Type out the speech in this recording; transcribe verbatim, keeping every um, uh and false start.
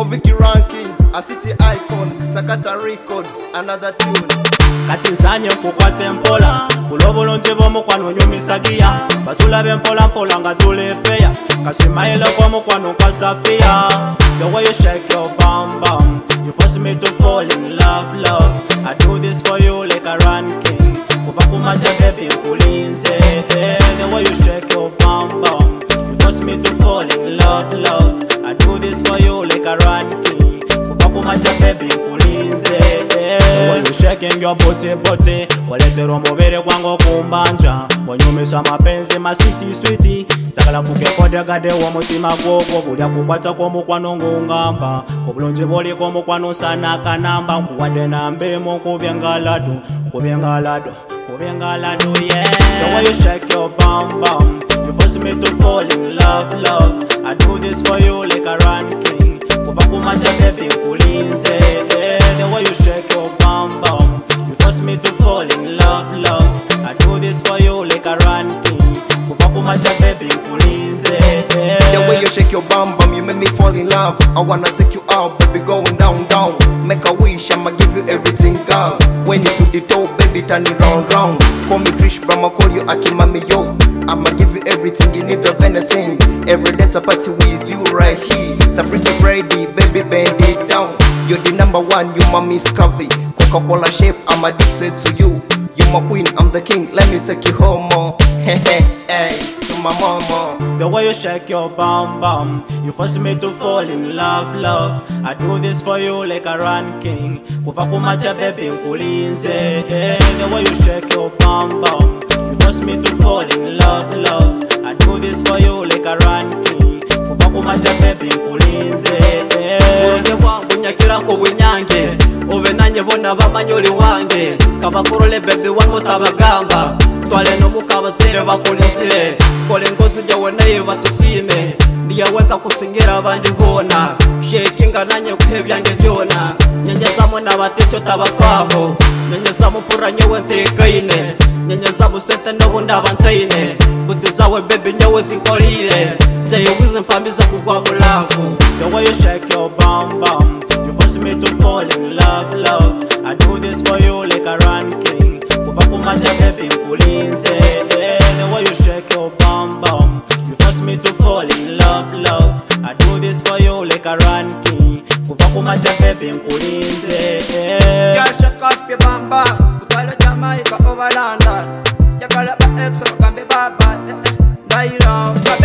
Vicky ranking, a city icon, Sakata Records, another tune. Kati nsanye kukwate mpola kulobulungi bw'omukwano nyumisa giya batulabe mpola mpola nga tulepeya kasimayile kw'omukwano kasafiya. The way you shake your bum bum, you force me to fall in love love. I do this for you like a ranking kuva kumacha baby nkulinze. The way you shake your bum bum, you force me to fall in love love. I do this for you like a ranking kuva kumacha baby nkulinze. The way you shaking your booty booty, waletera omubiri gwange kumbanja, wanyumisa mapenzi maswiti switi, njagala nfuke kodegade w'omutima gwogwo bulya kukwata kw'omukwano ng'ongamba obulungi bw'oliko omukwano nsana kanamba nkuwadde nambemu nkubye ngalado nkubye ngalado nkubye ngalado yeah. The way you shake your bum bum, you force me to fall in love love. I do this for you like a ranking kuva kumacha baby nkulinze. The way you shake your bum bum, you force me to fall in love love. I do this for you like a ranking kuva kumacha baby nkulinze. The way you shake your bum bum, you make me fall in love. I wanna take you out, baby, going down down. Make a wish, I'ma give you everything, girl. When you to the top, baby, turn it round round. Call me Trish, but I'ma call you Aki Mami, yo. I'ma give you everything, you need of anything. Every day's a party with you right here. It's a Freaky Friday, baby, bend it down. You're the number one, you my Miss Coffee. Coca-Cola shape, I'm addicted to you. You're my queen, I'm the king, let me take you home, more. Hey, hey, hey, to my mama. The way you shake your bum bum, you force me to fall in love love. I do this for you like a ranking kuva kumacha baby nkulinze. The way you shake your bum bum, you force me to fall in love love. I do this for you like a ranking kuva kumacha baby nkulinze. Bunye bwangu nyakira ko bunyange obe nanye bona bamanyoli wange kabakorole baby wangu tabagamba twale no mukabasere bakulisire kole ngozi jawe naye batusime ndiyaweka kusingira abandi bona shakinga nanye kuhebyange byona nyenyezamo nabatesyo tabafaho nyenyezamo puranye wentekaine nyenyezamo sete no ndabantaine butuzawe baby nyewe sinkolire zayo wizimpambiza kugwa mulavu. The way you shake your bum bum, you force me to fall in love love. I do this for you like a ranking kuva kumacha baby nkulinze. The way you shake your bum bum, you force me to fall in love love. I do this for you like a ranking kuva kumacha baby nkulinze. Girl, shake up your bum bum, utwala Jamaica over London. Yakala ba exo kambe baba, Naira.